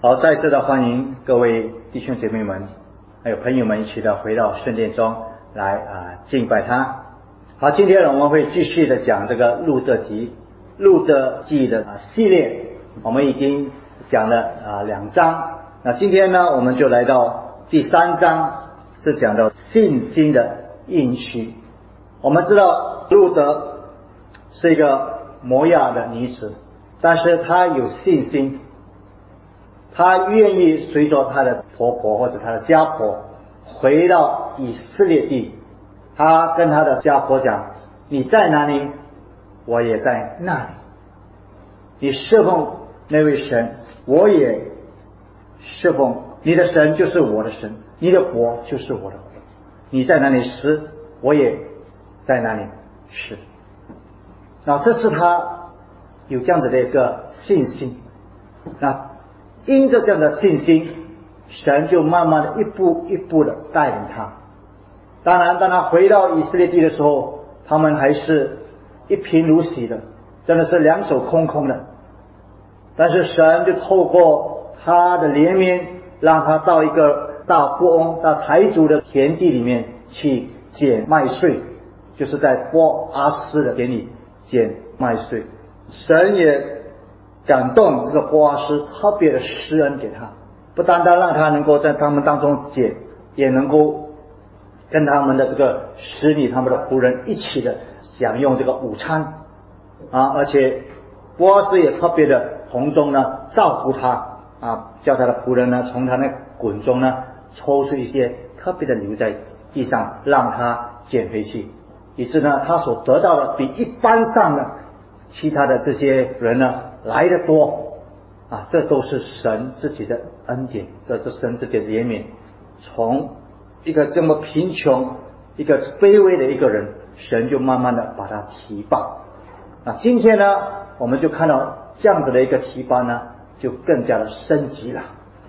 好，再次的欢迎各位弟兄姐妹们，还有朋友们一起的回到圣殿中来敬拜他。好，今天呢我们会继续的讲这个路德记的系列，我们已经讲了2章。那今天呢我们就来到第3章，是讲到信心的应许。我们知道路德是一个摩亚的女子，但是她有信心，她愿意随着她的婆婆或者她的家婆回到以色列地。她跟她的家婆讲，你在哪里我也在那里，你侍奉那位神我也侍奉，你的神就是我的神，你的国就是我的国，你在哪里死我也在哪里死。那这是他有这样子的一个信心。那因着这样的信心，神就慢慢的一步一步的带领他。当然当他回到以色列地的时候，他们还是一贫如洗的，真的是两手空空的。但是神就透过他的怜悯，让他到一个大富翁大财主的田地里面去捡麦穗，就是在波阿斯的田里捡麦穗。神也感动这个波阿斯，特别的施恩给他，不单单让他能够在他们当中捡，也能够跟他们的这个使女他们的仆人一起的享用这个午餐而且波阿斯也特别的从中呢照顾他叫他的仆人呢从他那滚中呢抽出一些特别的留在地上，让他捡回去，以致呢他所得到的比一般上的其他的这些人呢来得多这都是神自己的恩典，这是神自己的怜悯。从一个这么贫穷一个卑微的一个人，神就慢慢的把他提拔。今天呢我们就看到这样子的一个提拔呢就更加的升级了，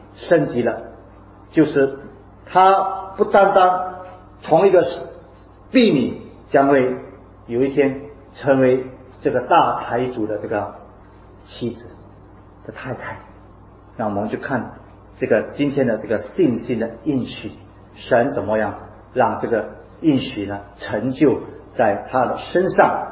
就是他不单单从一个婢女将会有一天成为这个大财主的这个妻子的太太。那我们就看这个今天的这个信心的应许，神怎么样让这个应许呢成就在他的身上。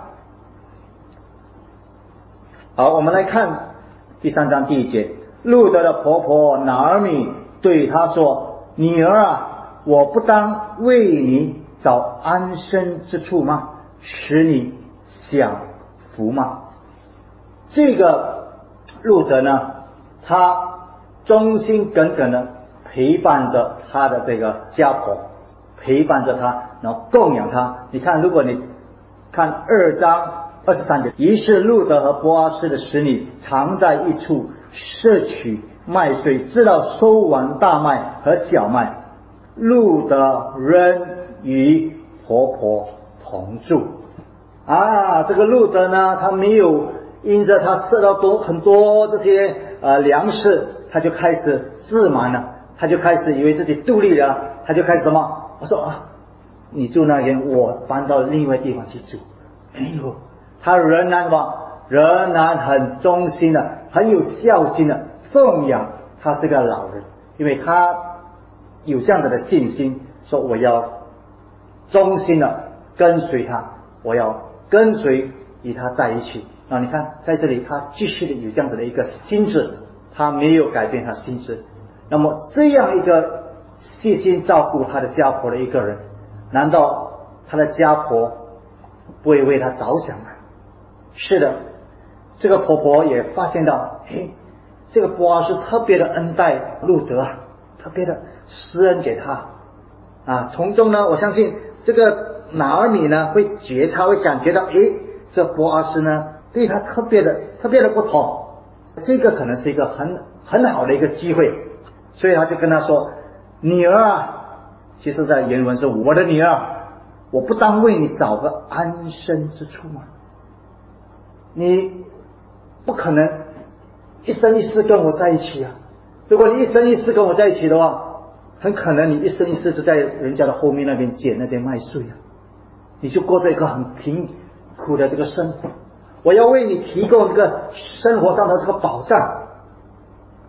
好，我们来看第3章第1节，路德的婆婆拿俄米对他说，女儿我不当为你找安身之处吗？使你享福吗？这个路德呢，他忠心耿耿的陪伴着他的这个家婆，陪伴着他，然后供养他。你看，如果你看2章23节，于是路德和波阿斯的使女常在一处摄取麦穗，直到收完大麦和小麦，路德仍与婆婆同住。这个路德呢，他没有因着他摄到很多这些粮食，他就开始自满了，他就开始以为自己独立了，他就开始什么？我说你住那边，我搬到另外地方去住。没有，他仍然很忠心的，很有孝心的奉养他这个老人，因为他有这样子的信心，说我要忠心的跟随他，我要跟随与他在一起。你看在这里他继续的有这样子的一个心智，他没有改变他心智。那么这样一个细心照顾他的家婆的一个人，难道他的家婆不会为他着想吗？是的，这个婆婆也发现到这个波阿斯特别的恩待路德特别的施恩给他从中呢我相信这个拿俄米呢会觉察，会感觉到这波阿斯呢对他特别的不同，这个可能是一个很好的一个机会，所以他就跟他说，女儿其实在原文是我的女儿，我不当为你找个安身之处吗？你不可能一生一世跟我在一起如果你一生一世跟我在一起的话，很可能你一生一世就在人家的后面那边捡那些麦穗你就过着一个很贫苦的这个生活。我要为你提供这个生活上的这个保障，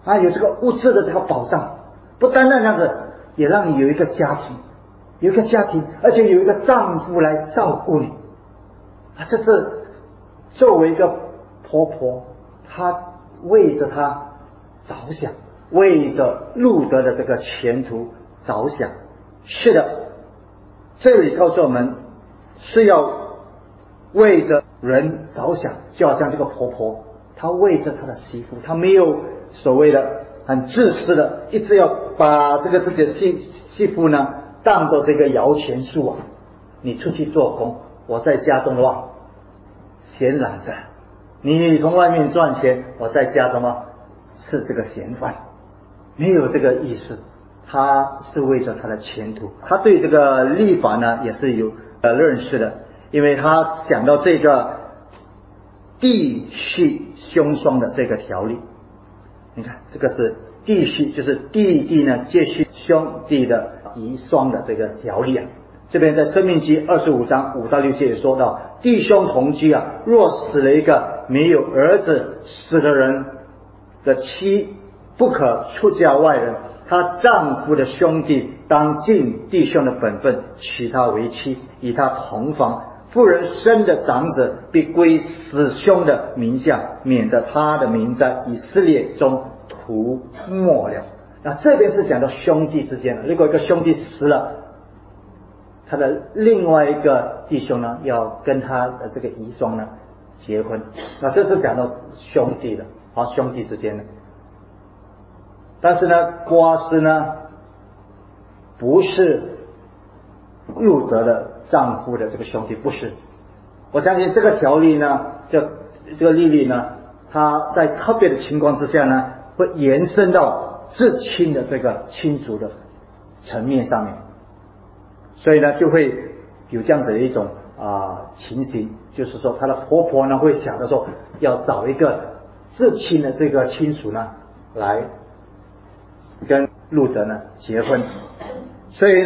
啊，有这个物质的这个保障，不单单这样子，也让你有一个家庭，而且有一个丈夫来照顾你啊，这是作为一个婆婆，她为着她着想，为着路德的这个前途着想。是的，这里告诉我们是要为着人着想，就好像这个婆婆，她为着她的媳妇，她没有所谓的很自私的一直要把这个自己的媳妇呢当作这个摇钱树啊，你出去做工，我在家中的话闲懒着，你从外面赚钱，我在家中吃这个闲饭，没有这个意思。他是为着他的前途，他对这个律法呢也是有认识的，因为他想到这个弟媳兄双的这个条例。你看这个是弟媳，就是弟弟呢接续兄弟的遗孀的这个条例啊。这边在申命记25章5到6节也说到，弟兄同居啊，若死了一个没有儿子死的人的妻，不可出嫁外人，她丈夫的兄弟当尽弟兄的本分，娶她为妻，与她同房。妇人生的长子必归死兄的名下，免得他的名在以色列中涂抹了。那这边是讲到兄弟之间的，如果一个兄弟死了，他的另外一个弟兄呢要跟他的这个遗孀呢结婚，那这是讲到兄弟的，兄弟之间的。但是呢，波阿斯呢不是路德的丈夫的这个兄弟，不是。我相信这个条例呢，这个律例呢，它在特别的情况之下呢，会延伸到至亲的这个亲属的层面上面，所以呢，就会有这样子的一种情形，就是说，她的婆婆呢会想着说，要找一个至亲的这个亲属呢来跟路德呢结婚，所以呢，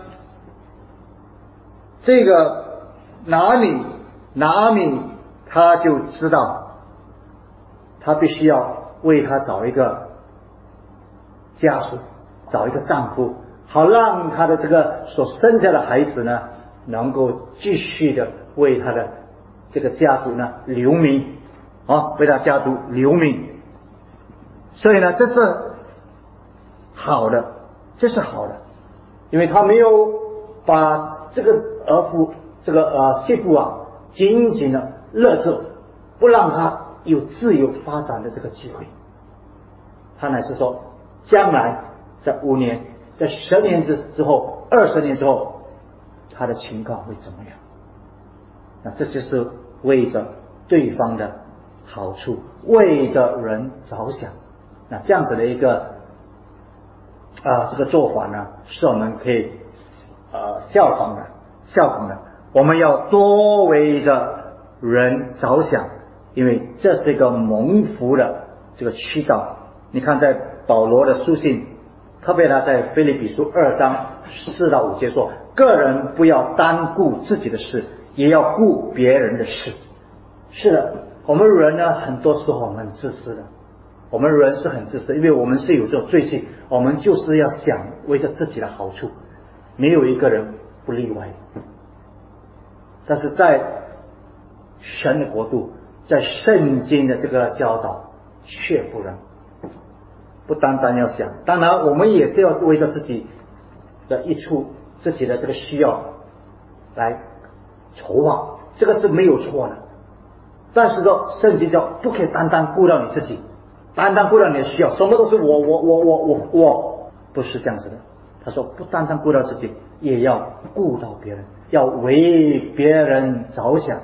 这个拿阿米他就知道，他必须要为他找一个家属，找一个丈夫，好让他的这个所生下的孩子呢，能够继续的为他的这个家族呢留名为他家族留名。所以呢，这是好的，因为他没有把这个媳妇紧紧的勒住，不让他有自由发展的这个机会。他乃是说，将来在5年、在10年之后、20年之后，他的情况会怎么样？那这就是为着对方的好处，为着人着想。那这样子的一个这个做法呢，是我们可以效仿的。我们要多为着人着想，因为这是一个蒙福的这个渠道。你看在保罗的书信，特别他在腓立比书2章4到5节说，个人不要单顾自己的事，也要顾别人的事。是的，我们人呢，很多时候我们很自私的，我们人是很自私，因为我们是有这种罪性，我们就是要想为着自己的好处，没有一个人不例外。但是在神的国度，在圣经的这个教导却不然，不单单要想，当然我们也是要为着自己的益处，自己的这个需要来筹划，这个是没有错的。但是说圣经叫不可以单单顾到你自己，单单顾到你的需要，什么都是我，不是这样子的。他说不单单顾到自己，也要顾到别人，要为别人着想。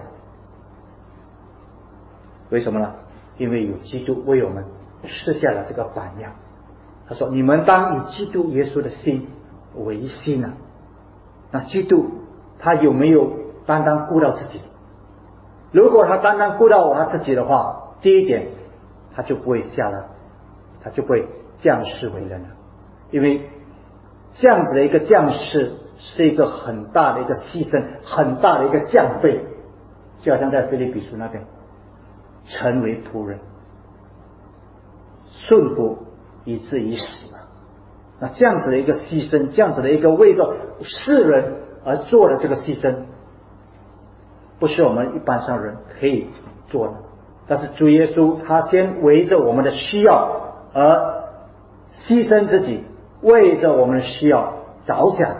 为什么呢？因为有基督为我们设下了这个榜样。他说你们当以基督耶稣的心为心啊。那基督他有没有单单顾到自己？如果他单单顾到他自己的话，第一点他就不会他就不会降世为人了。因为这样子的一个降世是一个很大的一个牺牲，很大的一个降费，就好像在腓立比书那边，成为仆人，顺服以至于死。那这样子的一个牺牲，这样子的一个为着世人而做的这个牺牲，不是我们一般上人可以做的。但是主耶稣他先为着我们的需要而牺牲自己，为着我们的需要着想，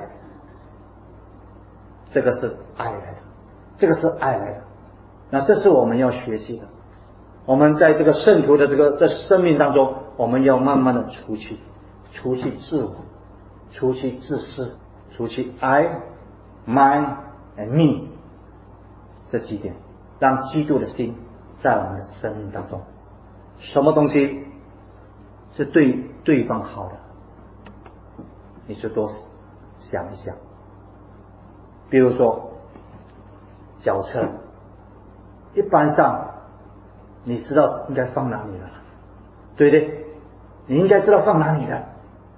这个是爱来的，这个是爱来的。那这是我们要学习的。我们在这个圣徒的这生命当中，我们要慢慢的除去自我，除去自私，除去 I, mine and me 这几点，让基督的心在我们的生命当中。什么东西是对对方好的，你就多想一想。比如说脚车，一般上你知道应该放哪里了，对不对？你应该知道放哪里的。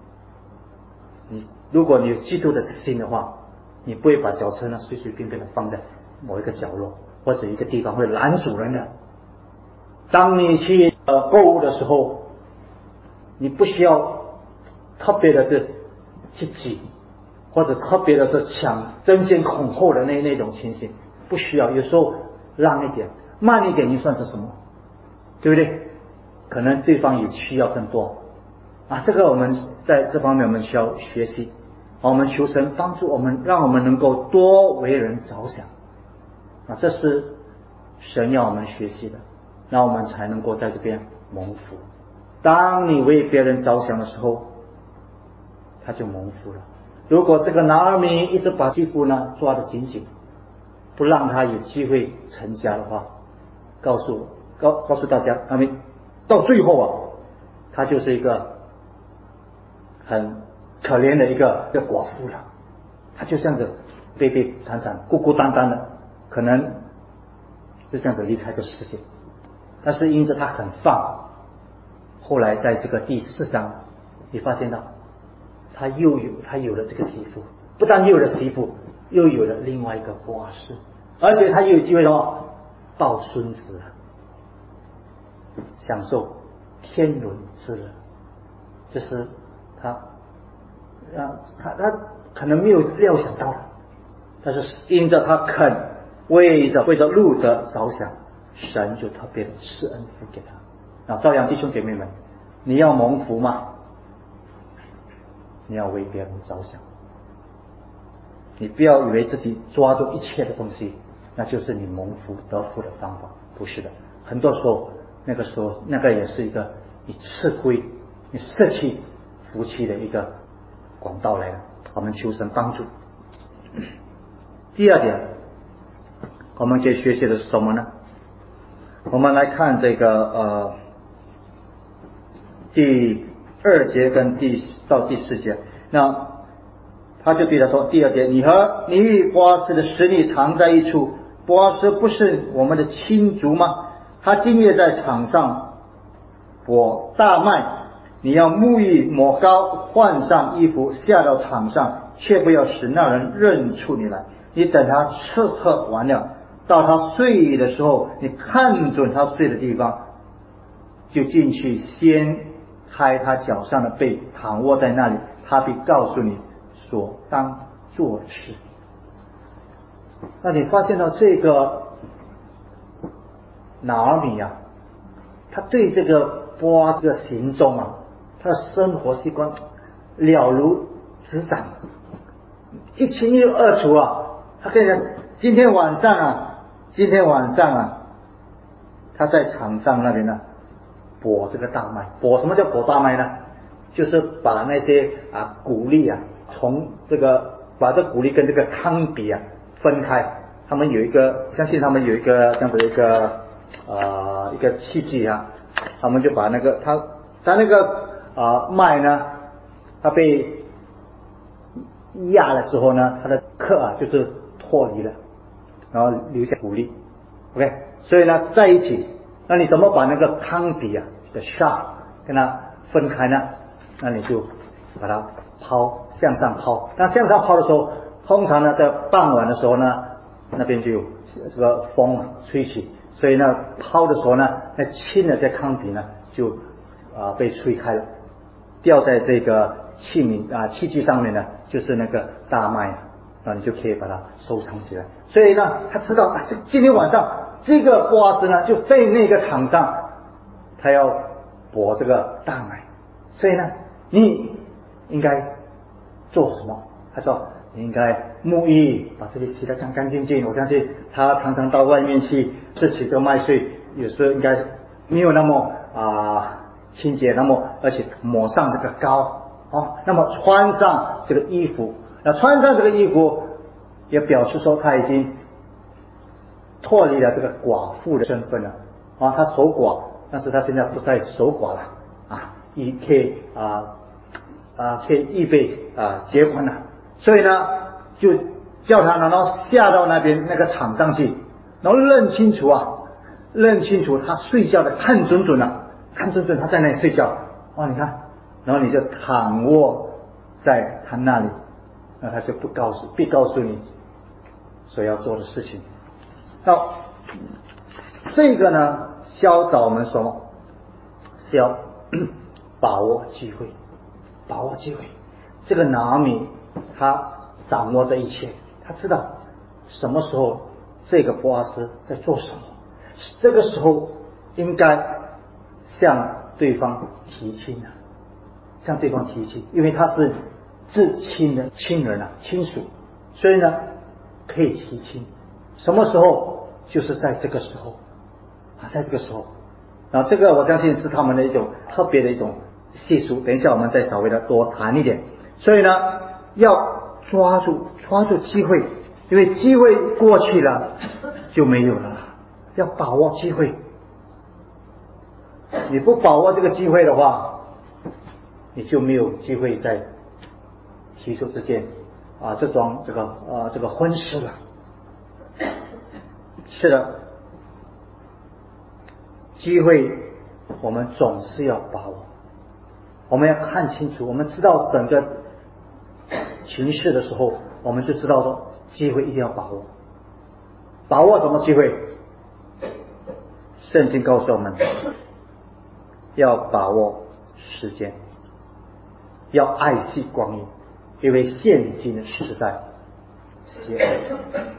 如果你有基督的心的话，你不会把脚车呢随随便便的放在某一个角落或者一个地方会拦主人的。当你去购物的时候，你不需要特别的去挤，或者特别的是抢争先恐后的那种情形，不需要。有时候让一点慢一点就算是什么，对不对？可能对方也需要更多这个我们在这方面我们需要学习。我们求神帮助我们，让我们能够多为人着想这是神要我们学习的，那我们才能够在这边蒙福。当你为别人着想的时候，他就蒙福了。如果这个拿俄米一直把继父呢抓得紧紧，不让他有机会成家的话，告诉大家，到最后他就是一个很可怜的一个寡妇了。他就这样子悲惨惨孤孤单单的，可能就这样子离开这世界。但是因着他很放，后来在这个第4章你发现到他有了这个媳妇，不但有了媳妇，又有了另外一个波阿斯，而且他又有机会抱孙子，享受天伦之乐。这是他可能没有料想到的，但是因着他肯为着路德着想，神就特别的赐恩福给他。照样弟兄姐妹们，你要蒙福吗？你要为别人着想，你不要以为自己抓住一切的东西，那就是你蒙福得福的方法，不是的。很多时候那个也是一个你吃亏、你失去福气的一个管道来的。我们求神帮助。第二点，我们可以学习的是什么呢？我们来看这个第2节跟到第4节。那他就对他说，第2节，你与波阿斯的实力常在一处，波阿斯不是我们的亲族吗？他今夜在场上播大麦，你要沐浴抹膏，换上衣服，下到场上，却不要使那人认出你来。你等他吃喝完了，到他睡的时候，你看准他睡的地方，就进去掀开他脚上的被，躺卧在那里，他必告诉你所当做的事。那你发现到这个拿俄米他对这个波阿斯的行踪他的生活习惯了如指掌，一清二楚他跟人讲，今天晚上他在场上那边播这个大麦。播什么叫播大麦呢？就是把那些谷粒从把这谷粒跟这个糠秕分开。他们有一个，相信他们有一个这样的一个器具他们就把他那个麦呢，它被压了之后呢，它的壳就是脱离了，然后留下谷粒 ，OK， 所以呢在一起，那你怎么把那个糠秕的 shaft 跟它分开呢？那你就把它向上抛。那向上抛的时候，通常呢在傍晚的时候呢，那边就有这个风吹起，所以呢抛的时候呢，那轻的这糠秕呢就被吹开了。 掉在这个器具上面呢，就是那个大麦啊，你就可以把它收藏起来。所以呢，他知道今天晚上这个波阿斯呢就在那个场上，他要搏这个大麦。所以呢，你应该做什么？他说你应该沐浴，把这里洗得干干净净。我相信他常常到外面去吃起这个麦穗，有时候应该没有那么清洁，那么而且抹上这个膏那么穿上这个衣服，那穿上这个衣服也表示说他已经脱离了这个寡妇的身份了他守寡，但是他现在不再守寡了可以预备结婚了。所以呢，就叫他然后下到那边那个场上去，然后认清楚他睡觉的，看准了，他在那里睡觉你看，然后你就躺卧在他那里，那他就必告诉你所要做的事情。那这个呢，教导我们什么？是要把握机会。这个拿俄米他掌握这一切，他知道什么时候这个波阿斯在做什么，这个时候应该向对方提亲，因为他是至亲的亲人亲属，所以呢可以提亲。什么时候？就是在这个时候然后这个我相信是他们的一种特别的一种习俗，等一下我们再稍微的多谈一点。所以呢，要抓住机会，因为机会过去了就没有了，要把握机会。你不把握这个机会的话，你就没有机会在提出之间这个婚事了。是的，机会我们总是要把握，我们要看清楚，我们知道整个情势的时候，我们就知道说机会一定要把握。把握什么机会？圣经告诉我们要把握时间，要爱惜光阴，因为现今的时代邪恶，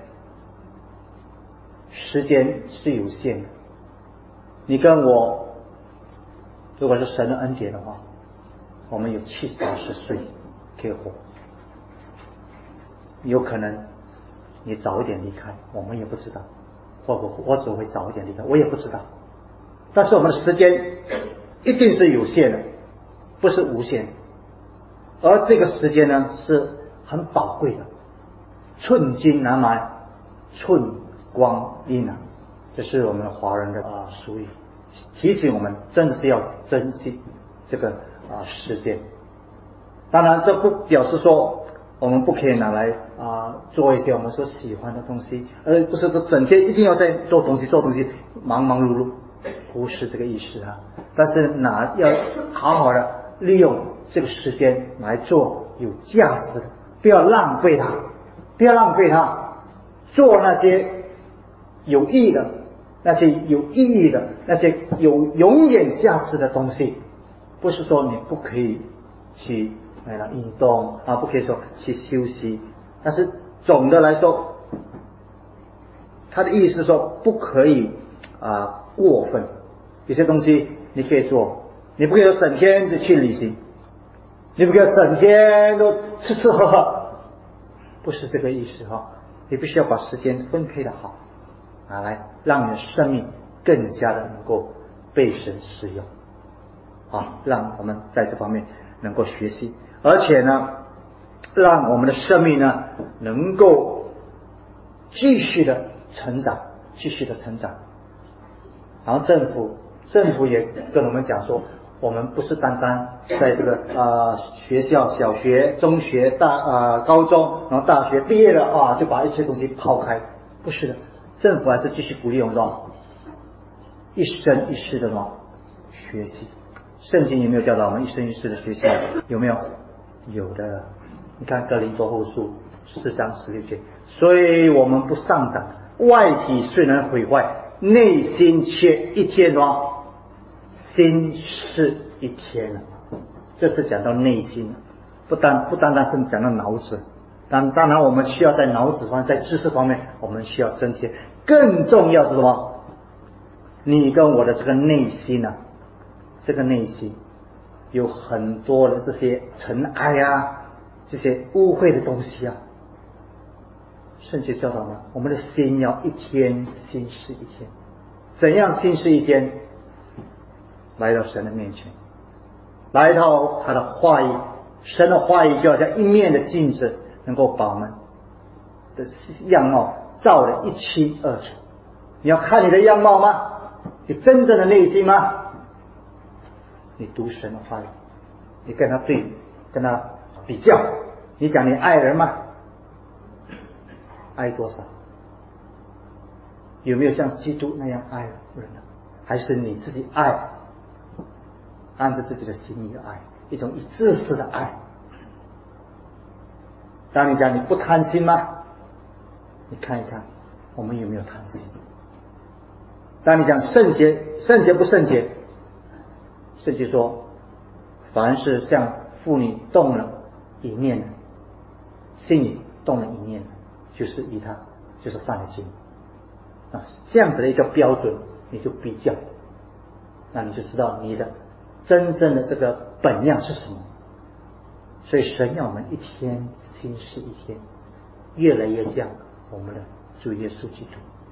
时间是有限的。你跟我如果是神的恩典的话，我们有70-80岁可以活，有可能你早一点离开，我们也不知道，或者会早一点离开，我也不知道。但是我们的时间一定是有限的，不是无限的。而这个时间呢是很宝贵的，寸金难买寸光阴这是我们华人的俗语，提醒我们真的是要珍惜这个时间。当然这不表示说我们不可以拿来做一些我们所喜欢的东西，而不是说整天一定要在做东西忙忙碌碌，不是这个意思但是要好好的利用这个时间来做有价值的，不要浪费它，做那些有益的，那些有意义的，那些有永远价值的东西。不是说你不可以去运动不可以说去休息，但是总的来说，他的意思是说不可以过分。有些东西你可以做，你不可以说整天就去旅行，你不可以整天都吃喝喝，不是这个意思你必须要把时间分配的好来让你的生命更加的能够被神使用让我们在这方面能够学习，而且呢让我们的生命呢能够继续的成长。然后政府也跟我们讲说，我们不是单单在这个学校小学中学高中然后大学毕业了就把一切东西抛开，不是的，政府还是继续鼓励我们一生一世的学习。圣经有没有教导我们一生一世的学习？有没有？有的。你看哥林多后书4章16节，所以我们不上当，外体虽然毁坏，内心却一天心是一天这是讲到内心，不单单是讲到脑子。当然我们需要在脑子方面，在知识方面我们需要增添，更重要是什么？你跟我的这个内心啊，这个内心有很多的这些尘埃啊，这些污秽的东西啊。圣经教导呢，我们的心要一天心思一天。怎样心思一天？来到神的面前，来到他的话语，神的话语就好像一面的镜子，能够把我们的样貌照得一清二楚。你要看你的样貌吗？你真正的内心吗？你读神的话语，你跟他对比，跟他比较，你讲你爱人吗？爱多少？有没有像基督那样爱人呢？还是你自己爱，按照自己的心意爱，一种自私的爱？当你讲你不贪心吗？你看一看我们有没有贪心？当你讲圣洁，圣洁不圣洁？圣经说，凡是向妇女动了一念的，心里动了一念的，就是以他就是犯了禁啊。这样子的一个标准，你就比较，那你就知道你的真正的这个本样是什么。所以神要我们一天心思一天，越来越像我们的主耶稣基督。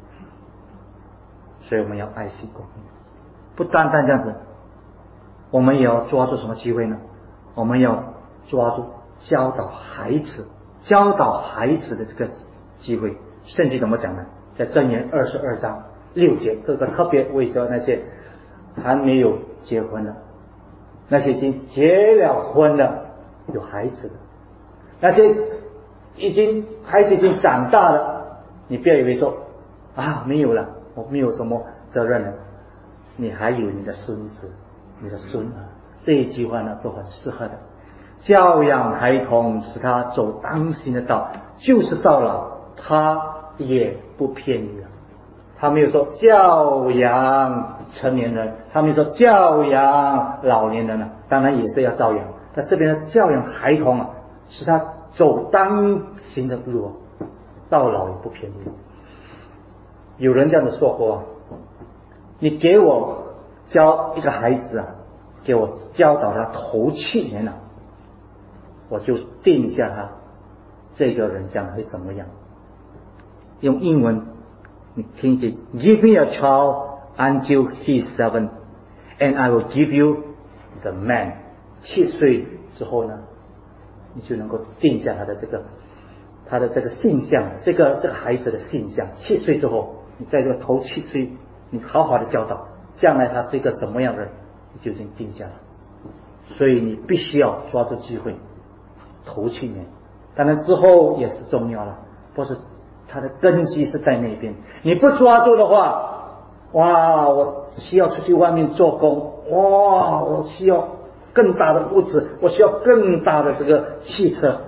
所以我们要爱惜光阴，不单单这样子，我们也要抓住什么机会呢？我们要抓住教导孩子的这个机会。圣经怎么讲呢？在箴言22章6节，这个特别为着那些还没有结婚的，那些已经结了婚了有孩子的，那些孩子已经长大了，你不要以为说啊没有了，我没有什么责任了，你还有你的孙子你的孙儿，这一句话呢都很适合的。教养孩童，使他走当行的道，就是到了他也不偏离了。他没有说教养成年人，他没有说教养老年人了，当然也是要照养。但这边的教养孩童啊，使他走当行的路，到老也不偏离。有人这样子说过，你给我教一个孩子啊，给我教导他头7年了，我就定下他这个人将来会怎么样。用英文你听听 ，Give me a child until he's 7, and I will give you the man。7岁之后呢，你就能够定下他的这个性向，这个孩子的性向。7岁之后，你在这个头7岁，你好好的教导，将来他是一个怎么样的人，你就已经定下了。所以你必须要抓住机会，头7年，当然之后也是重要了，不是他的根基是在那边。你不抓住的话，哇，我需要出去外面做工，哇，我需要更大的屋子，我需要更大的这个汽车，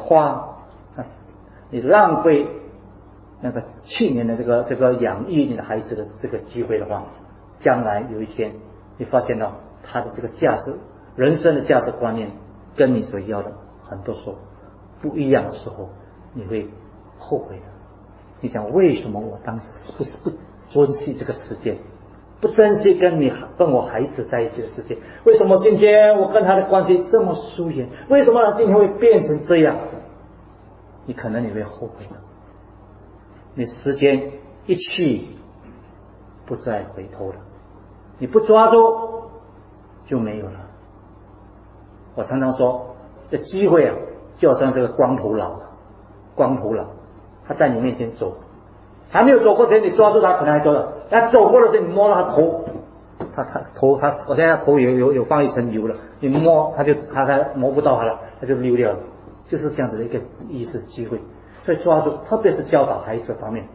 你浪费那个7年的这个养育你的孩子的这个机会的话，将来有一天你发现到他的这个价值，人生的价值观念跟你所要的很多时候不一样的时候，你会后悔的。你想为什么我当时不珍惜这个时间，不珍惜跟我孩子在一起的时间？为什么今天我跟他的关系这么疏远？为什么他今天会变成这样？你可能会后悔的。你时间一去不再回头了，你不抓住就没有了。我常常说，这机会啊，就好像这个光头佬，他在你面前走，还没有走过前你抓住他，可能还走了。他走过的时候，你摸到他头，我现在头有放一层油了，你摸他摸不到他了，他就溜掉了，就是这样子的一个意思机会。所以抓住，特别是教导孩子方面。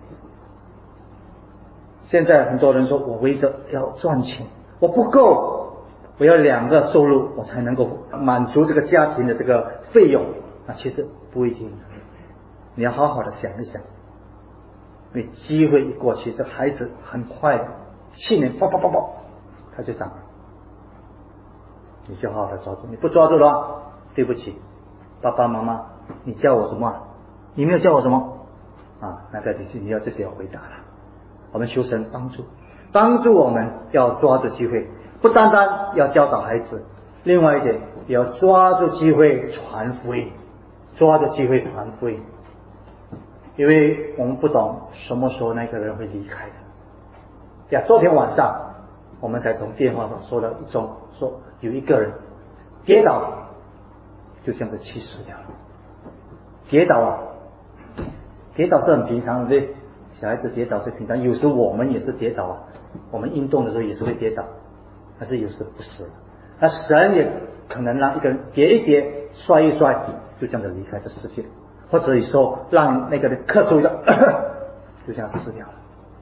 现在很多人说，我为着要赚钱，我不够，我要2个收入，我才能够满足这个家庭的这个费用。其实不一定，你要好好的想一想。你机会一过去，这孩子很快7年，他就长了。 你就好好的抓住，你不抓住的话，对不起，爸爸妈妈，你叫我什么啊？你没有叫我什么啊？那个你要自己要回答了。我们求神帮助我们要抓住机会，不单单要教导孩子，另外一点也要抓住机会传福音，抓住机会传福音，因为我们不懂什么时候那个人会离开的。呀，昨天晚上我们才从电话上收到一宗，说有一个人跌倒，就这样子去世掉了。跌倒是很平常的，对，小孩子跌倒是平常，有时候我们也是跌倒啊，我们运动的时候也是会跌倒，但是有时不是。那神也可能让一个人跌一跌，摔一摔，就这样子离开这世界，或者有时候让那个人咳嗽一下，就这样死掉了。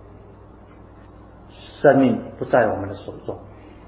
生命不在我们的手中。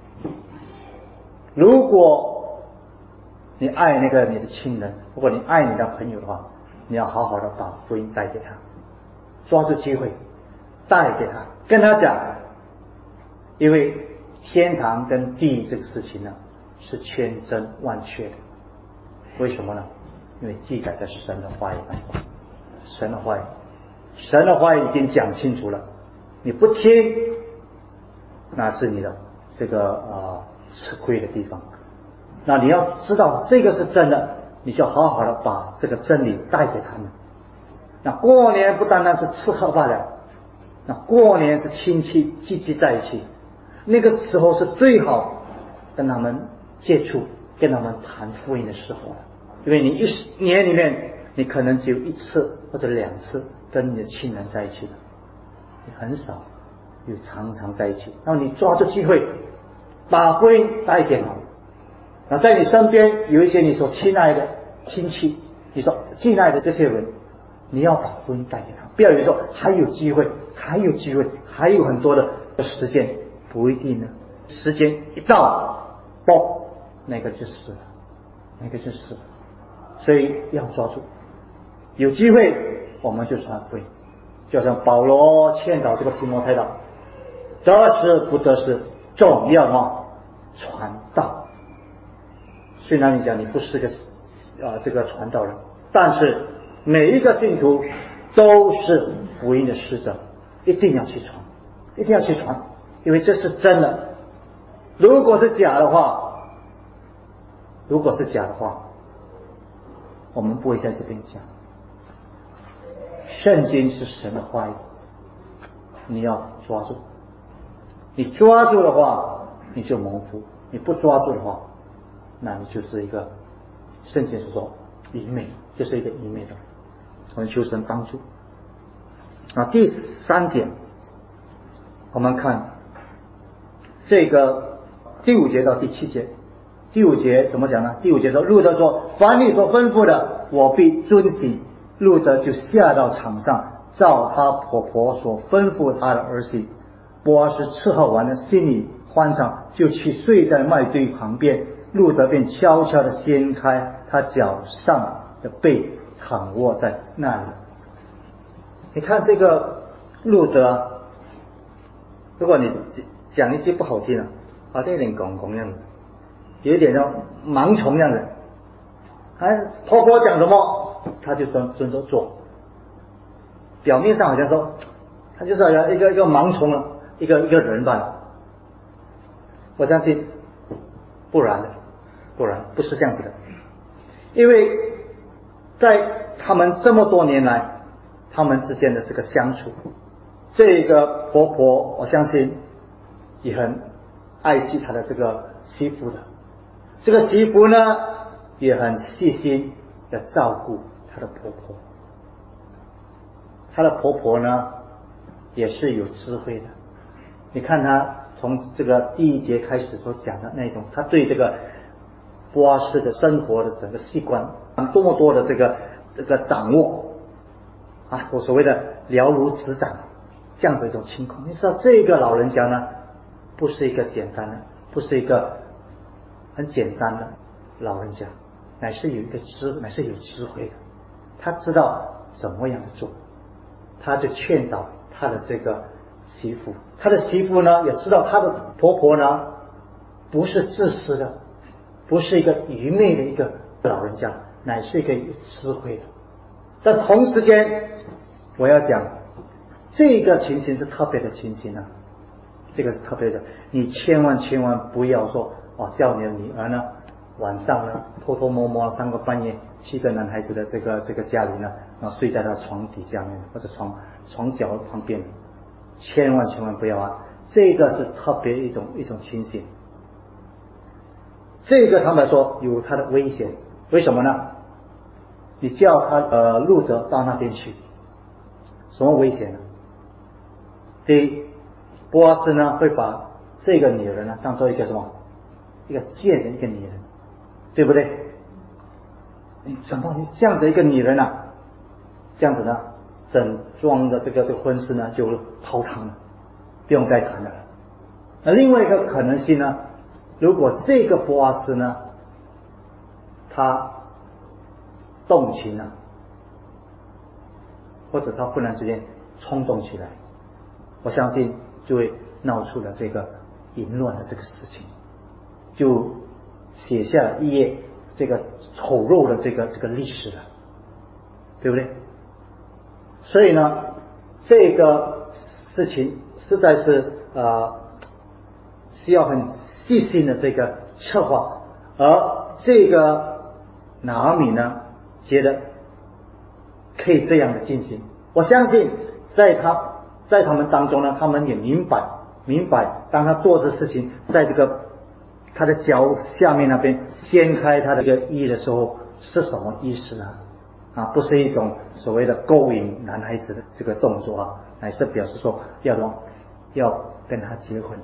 如果你爱那个你的亲人，如果你爱你的朋友的话，你要好好的把福音带给他，抓住机会带给他，跟他讲，因为天堂跟地狱这个事情呢是千真万确的。为什么呢？因为记载在神的话语当中，神的话语已经讲清楚了，你不听，那是你的这个吃亏的地方。那你要知道这个是真的，你就好好的把这个真理带给他们。那过年不单单是吃喝罢了，那过年是亲戚聚集在一起，那个时候是最好跟他们接触，跟他们谈福音的时候了。因为你一年里面你可能只有1次或者2次跟你的亲人在一起的，你很少有常常在一起。然后你抓住机会把福音带给他们。那在你身边有一些你所亲爱的亲戚，你所敬爱的这些人，你要把福音带给他，不要有人说还有机会，还有很多的时间，不一定呢。时间一到，嘣，那个就死了。所以要抓住，有机会我们就传福音，就像保罗劝导这个提摩太的，得时不得时，总要传道。虽然你讲你不是这个传道人，但是每一个信徒都是福音的使者，一定要去传，因为这是真的。如果是假的话，我们不会在这边讲。圣经是神的话语，你要抓住，你抓住的话你就蒙福，你不抓住的话，那你就是一个圣经所说愚昧，就是一个愚昧的人。我们求神帮助。第3点，我们看这个第5节到第7节。第5节怎么讲呢？第5节说，路得说，凡你所吩咐的，我必遵行。路得就下到场上，照他婆婆所吩咐他的儿媳。波阿斯伺候完了，心里欢畅，就去睡在麦堆旁边。路得便悄悄地掀开他脚上的被，躺卧在那里。你看这个路得，如果你讲一句不好听的，好像有点拱拱样子，有点像盲从样子，婆婆讲什么他就遵着做。表面上好像说他就是好像一个盲从了，一个人罢了。我相信不然不是这样子的。因为在他们这么多年来他们之间的这个相处，这个婆婆我相信也很爱惜她的这个媳妇的，这个媳妇呢也很细心的照顾她的婆婆。她的婆婆呢也是有智慧的。你看她从这个第1节开始所讲的那种，她对这个波阿斯的生活的整个习惯多么多的这个掌握我所谓的了如指掌，这样子一种情况。你知道这个老人家呢不是一个很简单的老人家，乃是有智慧的。他知道怎么样做，他就劝导他的这个媳妇，他的媳妇呢也知道他的婆婆呢不是自私的， 不是一个愚昧的一个老人家，乃是一个有智慧的。但同时间，我要讲这个情形是特别的情形啊，这个是特别的，你千万不要说叫你的女儿呢晚上呢偷偷摸摸3个半夜去个男孩子的这个家里呢，然后睡在他床底下面或者床角旁边，千万不要啊！这个是特别一种情形，这个他们说有它的危险，为什么呢？你叫他路德到那边去，什么危险呢？第一，波阿斯呢会把这个女人呢当做一个什么？一个贱的一个女人，对不对？你想到你这样子一个女人啊，这样子呢，整桩的这个婚事呢就泡汤了，不用再谈了。那另外一个可能性呢，如果这个波阿斯呢，他动情了，或者他忽然之间冲动起来，我相信就会闹出了这个淫乱的这个事情，就写下了一页这个丑陋的这个历史了，对不对？所以呢，这个事情实在是需要很细心的这个策划，而这个拿俄米呢觉得可以这样的进行。我相信在他们当中呢，他们也明白当他做这事情，在这个他的脚下面那边掀开他的一个衣的时候是什么意思呢？不是一种所谓的勾引男孩子的这个动作啊，乃是表示说要跟他结婚，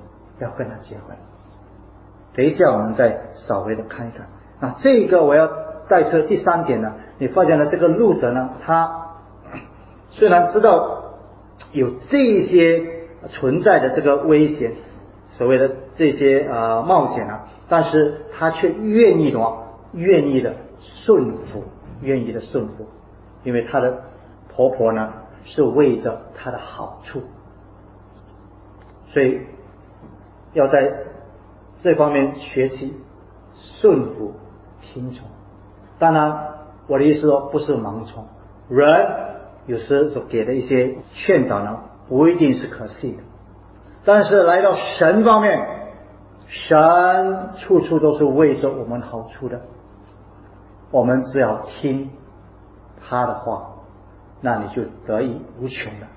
等一下我们再稍微的看一看。这个我要带出第3点呢，你发现了这个路德呢，他虽然知道有这些存在的这个危险，所谓的这些冒险啊，但是他却愿意的顺服，因为他的婆婆呢是为着他的好处，所以要在这方面学习顺服听从。当然我的意思说不是盲从，人有时所给的一些劝导呢不一定是可信的，但是来到神方面，神处处都是为着我们好处的，我们只要听他的话，那你就得以无穷了。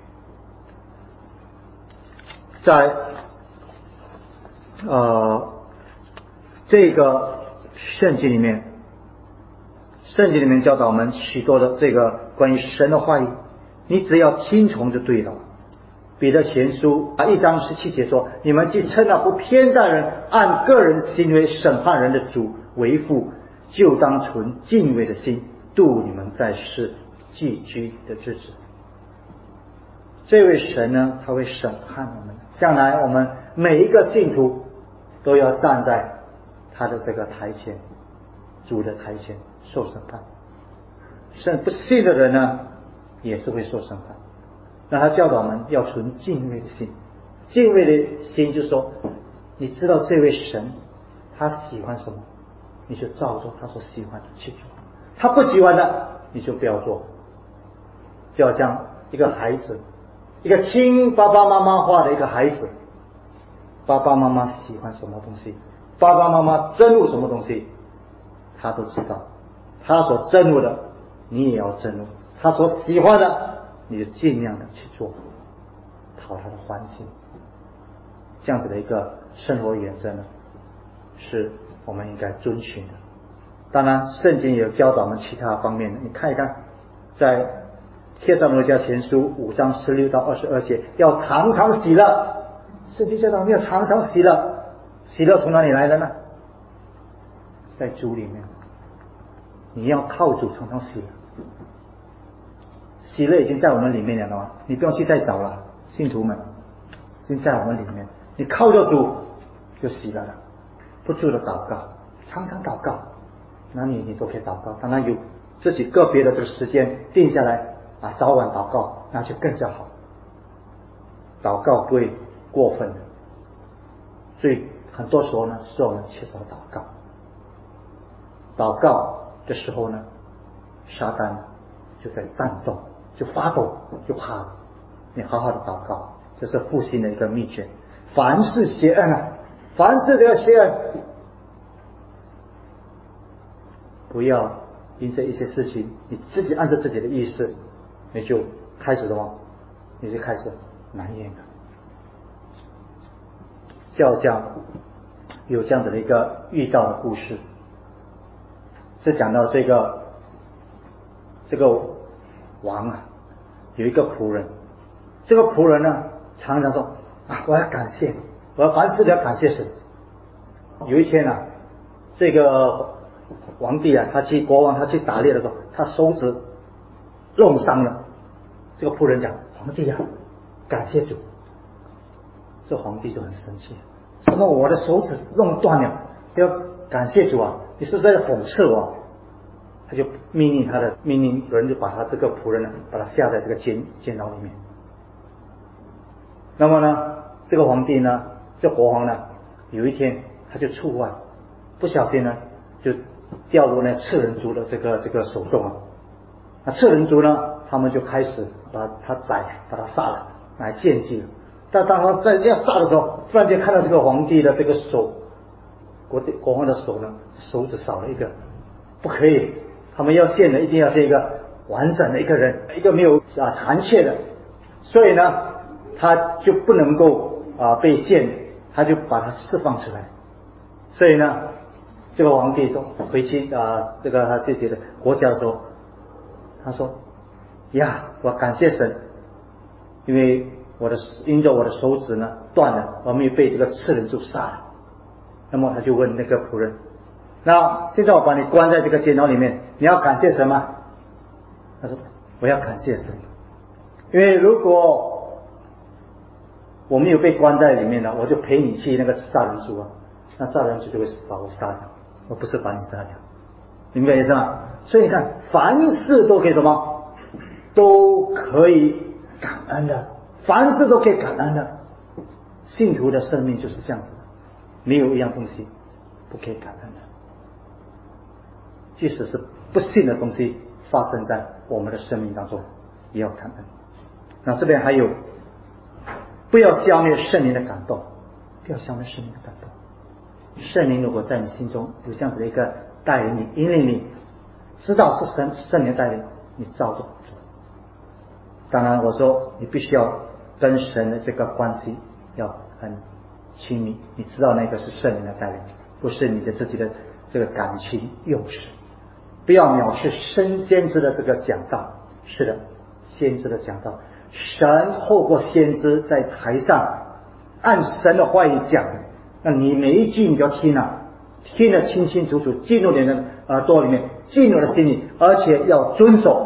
在这个圣经里面教导我们许多的这个关于神的话语，你只要听从就对了。彼得前书1章17节说，你们既称那不偏待人，按个人行为审判人的主为父，就当存敬畏的心度你们在世寄居的日子。这位神呢，他会审判我们，将来我们每一个信徒都要站在他的这个台前，主的台前受审判。不信的人呢也是会受审判。那他教导我们要存敬畏的心，敬畏的心就是说，你知道这位神他喜欢什么，你就照着他所喜欢的去做，他不喜欢的你就不要做。就好像一个孩子，一个听爸爸妈妈话的一个孩子，爸爸妈妈喜欢什么东西，爸爸妈妈憎恶什么东西，他都知道，他所憎恶的你也要憎恶，他所喜欢的你就尽量的去做，讨他的欢心。这样子的一个生活原则呢，是我们应该遵循的。当然圣经也有教导我们其他方面的，你看一看在帖撒罗尼迦前书5章16到22节，要常常喜乐。圣经教导我们要常常喜乐，喜乐从哪里来的呢？在主里面，你要靠主常常喜乐。喜乐已经在我们里面了嘛，你不用去再找了，信徒们已经在我们里面，你靠着主就喜乐了。不住的祷告，常常祷告，那你都可以祷告。当然有自己个别的这个时间定下来早晚祷告，那就更加好。祷告不会过分的，所以很多时候呢是我们缺少祷告。 祷告的时候呢，撒旦就在战斗，就发抖，就怕了。你好好的祷告，这是复兴的一个秘诀。凡是邪恶啊，凡是这个邪恶，不要因这一些事情，你自己按照自己的意思，你就开始难言了。就好像有这样子的一个遇到的故事，是讲到这个王啊，有一个仆人，这个仆人呢常常说我要感谢，我要凡事都要感谢神。有一天啊，这个皇帝啊，国王他去打猎的时候，他手指弄伤了。这个仆人讲，皇帝啊，感谢主。这皇帝就很生气，什么我的手指弄断了，要感谢主啊，你是不是在讽刺我？他就命令有人就把他这个仆人呢，把他下在这个监牢里面。那么呢，这个皇帝呢，这国王呢，有一天他就触犯，不小心呢就掉入那刺人族的这个手中啊。那刺人族呢，他们就开始把他杀了，来献祭。但当他在要杀的时候，突然间看到这个皇帝的这个手，国王的手呢，手指少了一个，不可以，他们要献的一定要是一个完整的一个人，一个没有残缺的，所以呢，他就不能够被献，他就把他释放出来。所以呢，这个皇帝说回去这个他自己的国家的时候，他说呀，我感谢神，因着我的手指呢断了，而没有被这个刺人族杀了。那么他就问那个仆人，那现在我把你关在这个监牢里面，你要感谢神吗？他说我要感谢神，因为如果我没有被关在里面呢，我就陪你去那个杀人族啊，那杀人族就会把我杀掉，而不是把你杀掉，明白意思吗？所以你看，凡事都可以什么，都可以感恩的，凡事都可以感恩的。信徒的生命就是这样子的，没有一样东西不可以感恩的，即使是不幸的东西发生在我们的生命当中，也要感恩。那这边还有，不要消灭圣灵的感动，不要消灭圣灵的感动。圣灵如果在你心中有这样子的一个带领你、引领你，知道是圣灵的带领，你照着做。当然我说你必须要跟神的这个关系要很亲密，你知道那个是圣灵的带领，不是你的自己的这个感情用事。不要藐视先知的这个讲道，是的，先知的讲道，神透过先知在台上按神的话语讲，那你每一句你都要听啊，听得清清楚楚，进入你的耳朵里面，进入了心里，而且要遵守。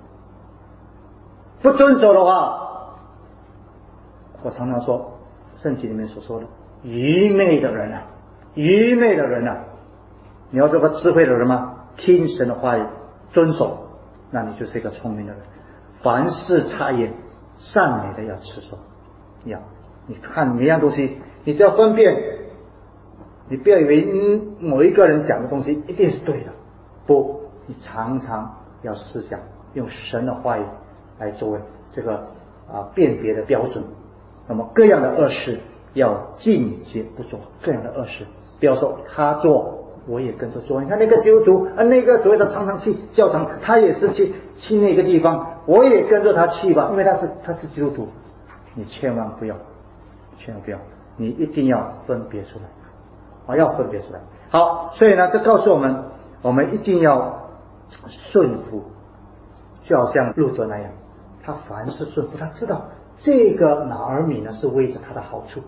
不遵守的话，我常常说圣经里面所说的愚昧的人啊，愚昧的人啊，你要做个智慧的人吗？听神的话语，遵守，那你就是一个聪明的人。凡事察言，善美的要持守。你看每样东西你都要分辨，你不要以为某一个人讲的东西一定是对的，不，你常常要思想，用神的话语来作为这个辨别的标准。那么各样的恶事要禁戒不做，各样的恶事不要说他做我也跟着做。你看那个基督徒那个所谓的常常去教堂，他也是去那个地方，我也跟着他去吧，因为他是基督徒。你千万不要，你一定要分别出来，要分别出来。好，所以呢，这告诉我们，我们一定要顺服，就好像路德那样，他凡事顺服，他知道这个拿俄米呢是为着他的好处，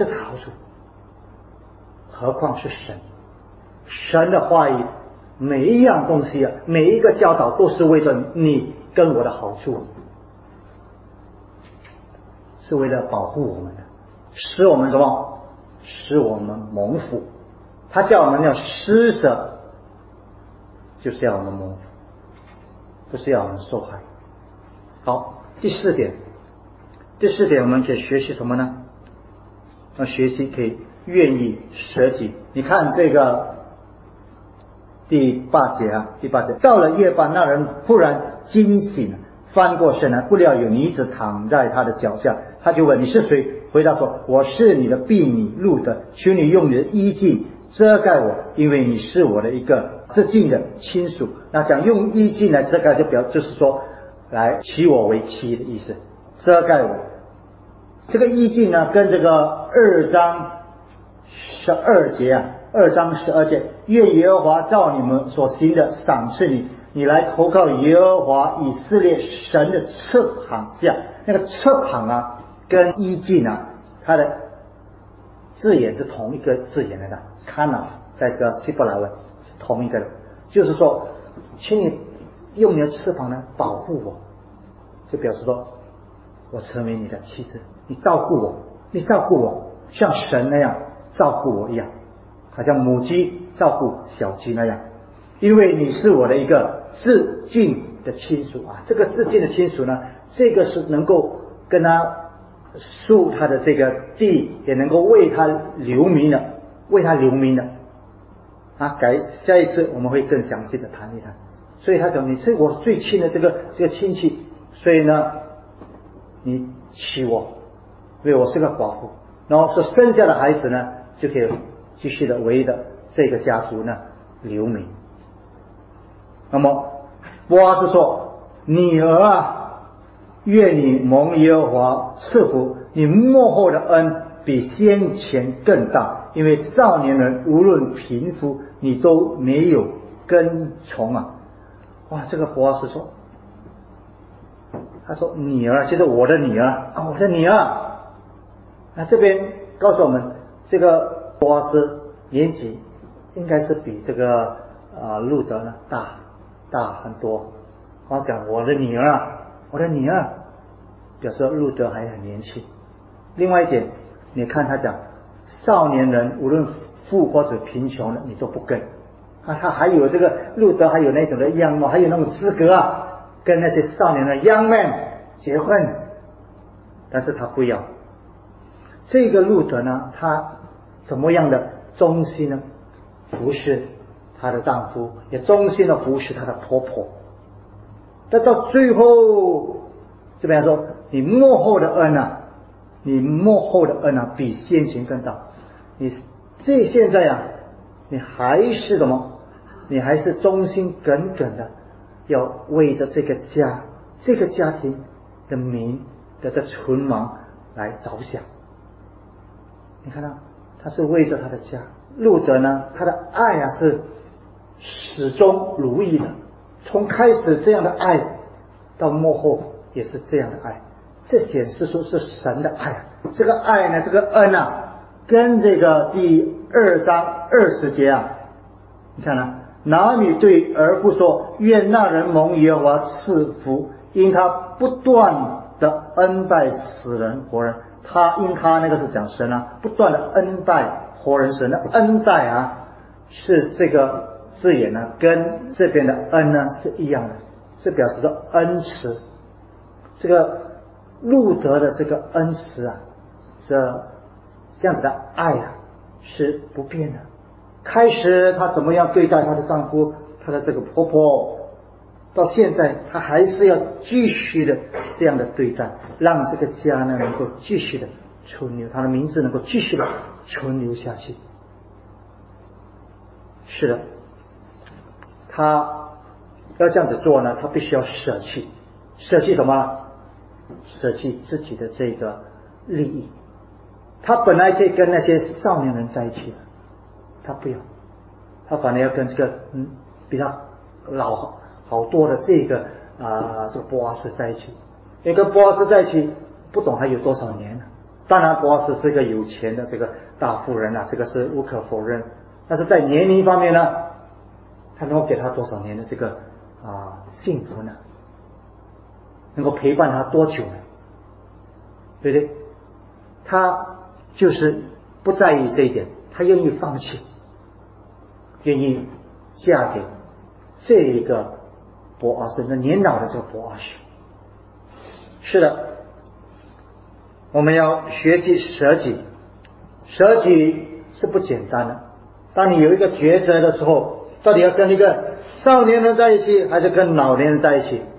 何况是神的话语，每一样东西啊，每一个教导都是为着你跟我的好处，是为了保护我们的，使我们什么？使我们蒙福。他叫我们要施舍，就是要我们蒙福，不是要我们受害。好，第四点我们可以学习什么呢？要学习可以愿意舍己。你看这个第8节啊，第8节，到了夜半，那人忽然惊醒了，翻过身来，不料有女子躺在他的脚下，他就问你是谁？回答说我是你的婢女路德，求你用你的衣襟遮盖我，因为你是我的一个至近的亲属。那讲用衣襟来遮盖，就是说来娶我为妻的意思，遮盖我。这个衣襟呢，跟这个2章12节啊，2章12节，愿耶和华照你们所行的赏赐你，你来投靠耶和华以色列神的翅膀下。那个翅膀啊跟衣襟啊，它的字眼是同一个字眼来的 ，kanaf， 在这个希伯来文是同一个的，就是说，请你用你的翅膀呢保护我，就表示说，我成为你的妻子，你照顾我，像神那样照顾我一样，好像母鸡照顾小鸡那样，因为你是我的一个至近的亲属啊。这个至近的亲属呢，这个是能够跟他树他的这个地，也能够为他留名的啊。下一次我们会更详细的谈一谈。所以他讲，你是我最亲的这个亲戚，所以呢，你娶我，因为我是个寡妇，然后所生下的孩子呢，就可以继续的为的这个家族呢留名。那么波阿斯说，女儿啊，愿你蒙耶和华赐福，你末后的恩比先前更大，因为少年人无论贫富，你都没有跟从啊。哇，这个波阿斯说，他说女儿，就是我的女儿啊，我的女儿。那这边告诉我们，这个波阿斯年纪应该是比这个路德呢大很多。他讲我的女儿，表示路德还很年轻。另外一点，你看他讲少年人无论富或者贫穷的，你都不跟啊。他还有这个路德还有那种的样貌，还有那种资格啊，跟那些少年的 young man 结婚，但是他不要。这个路德呢，他怎么样的忠心呢？服侍她的丈夫，也忠心的服侍她的婆婆。但到最后，这边说，你末后的恩啊，比先前更大。现在啊，你还是什么？你还是忠心耿耿的，要为着这个家、这个家庭的名的存亡来着想。你看到，他是为着他的家。路德呢，他的爱啊是始终如一的，从开始这样的爱，到末后也是这样的爱。这显示出是神的爱。这个爱呢，这个恩啊，跟这个第2章20节啊，你看啊，拿米对儿妇说，愿那人蒙耶和华赐福，因他不断的恩待死人活人。因他那个是讲神啊，不断的恩待活人。神的恩待啊，是这个字眼呢，跟这边的恩呢是一样的，这表示着恩慈。这个路德的这个恩慈啊，这样子的爱啊是不变的。开始她怎么样对待她的丈夫，她的这个婆婆，到现在她还是要继续的这样的对待，让这个家呢能够继续的存留，她的名字能够继续的存留下去。是的，她要这样子做呢，她必须要舍弃什么？舍弃自己的这个利益。她本来可以跟那些少年人在一起的，她不要，她反而要跟这个比他老好多的这个波阿斯在一起。因为跟波阿斯在一起不懂还有多少年呢？当然波阿斯是一个有钱的这个大富人啊，这个是无可否认。但是在年龄方面呢，他能够给他多少年的这个幸福呢？能够陪伴他多久呢？对不对？他就是不在意这一点，他愿意放弃，愿意嫁给这一个波阿斯，那年老的这个波阿斯。是的，我们要学习舍己是不简单的。当你有一个抉择的时候， 到底要跟一个少年人在一起，还是跟老年人在一起？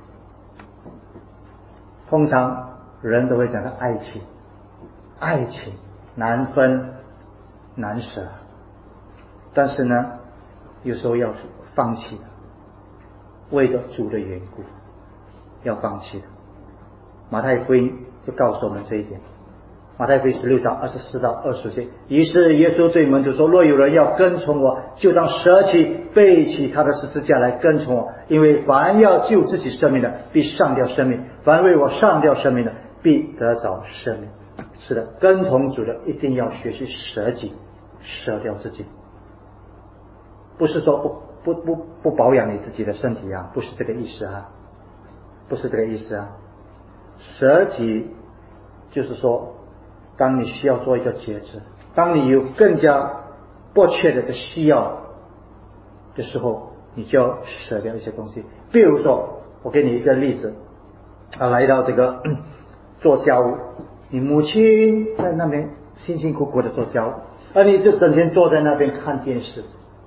通常人都会讲到爱情，爱情难分难舍，但是呢，有时候要放弃的，为了主的缘故，要放弃的。马太福音就告诉我们这一点。马太福音16章24到20节，于是耶稣对门徒说：若有人要跟从我，就当舍弃背起他的十字架来跟从我。因为凡要救自己生命的，必上掉生命；凡为我上掉生命的，必得着生命。是的，跟从主的一定要学习舍己，舍掉自己。不是说不保养你自己的身体啊，不是这个意思啊，不是这个意思啊。舍己就是说，当你需要做一个抉择，当你有更加迫切的需要的时候，你就要舍掉一些东西。比如说，我给你一个例子来到这个做家务，你母亲在那边辛辛苦苦的做家务，而你就整天坐在那边看电视。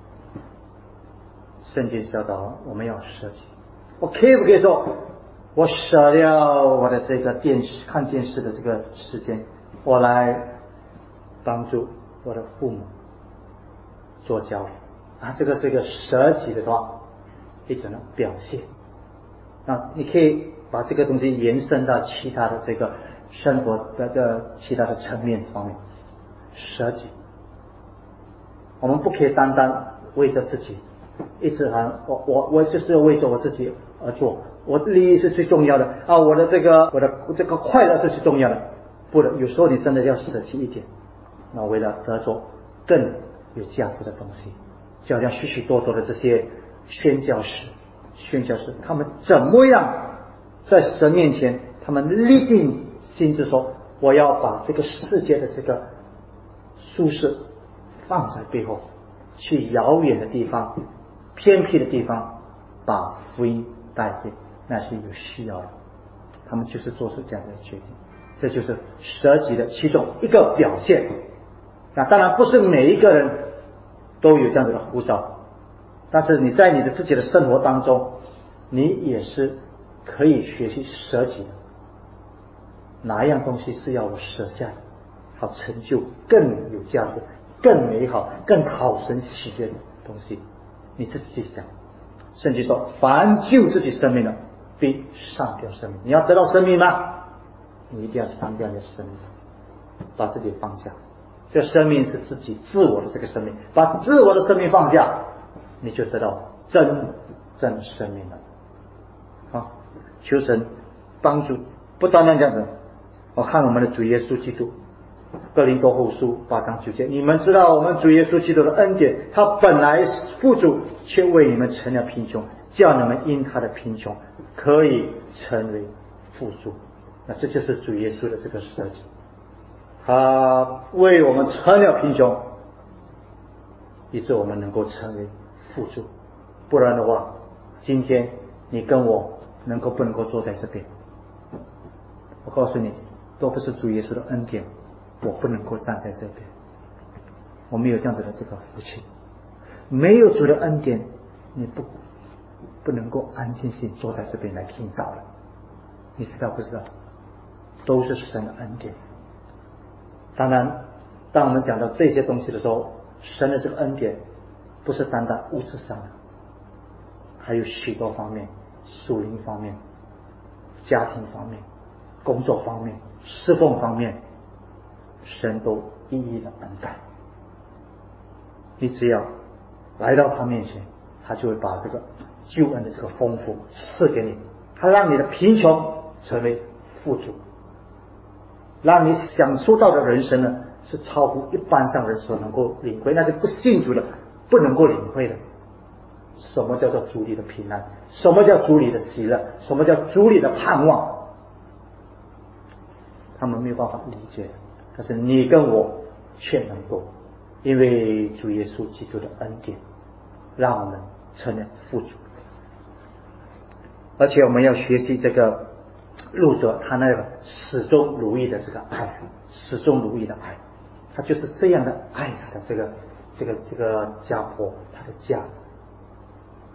圣经教导我们要舍己。我可不可以说，我舍掉我的这个看电视的这个时间，我来帮助我的父母做家务啊？这个是一个舍己的话一种的表现。那你可以把这个东西延伸到其他的这个生活的其他的层面方面。舍己，我们不可以单单为着自己一直我就是为着我自己而做，我的利益是最重要的啊，我的这个快乐是最重要的。不的，有时候你真的要舍弃一点，那为了得着更有价值的东西。就好像许许多多的这些宣教士，他们怎么样在神面前，他们立定心志说，我要把这个世界的这个舒适放在背后，去遥远的地方、偏僻的地方把福音带给那些有需要的。他们就是做出这样的决定，这就是舍己的其中一个表现。那当然不是每一个人都有这样子的呼召，但是你在你的自己的生活当中，你也是可以学习舍己的。哪一样东西是要我舍下的，好成就更有价值、更美好、更讨神喜悦的东西，你自己去想。圣经说，凡救自己生命的，必上掉生命。你要得到生命吗？你一定要上掉你的生命，把自己放下。这生命是自己自我的这个生命，把自我的生命放下，你就得到真正生命了。好，求神帮助，不单单这样子。我看我们的主耶稣基督，哥林多后书8章9节，你们知道我们主耶稣基督的恩典，他本来富足，却为你们成了贫穷，叫你们因他的贫穷可以成为富足。那这就是主耶稣的这个设计，他为我们成了贫穷，以致我们能够成为富足。不然的话，今天你跟我不能够坐在这边，我告诉你，都不是主耶稣的恩典，我不能够站在这边。我没有这样子的这个福气，没有主的恩典，你不能够安静心坐在这边来听到了。你知道不知道？都是神的恩典。当然，当我们讲到这些东西的时候，神的这个恩典不是单单物质上的，还有许多方面，属灵方面、家庭方面、工作方面、侍奉方面，神都一一的恩待。你只要来到他面前，他就会把这个救恩的这个丰富赐给你，他让你的贫穷成为富足，让你享受到的人生呢，是超乎一般上人所能够领会，那是不信主的不能够领会的。什么叫做主里的平安？什么叫主里的喜乐？什么叫主里的盼望？他们没有办法理解，但是你跟我却能够，因为主耶稣基督的恩典，让我们成了富足。而且我们要学习这个路德他那个始终如一的这个爱，始终如一的爱，他就是这样的爱他的这个家婆，他的家，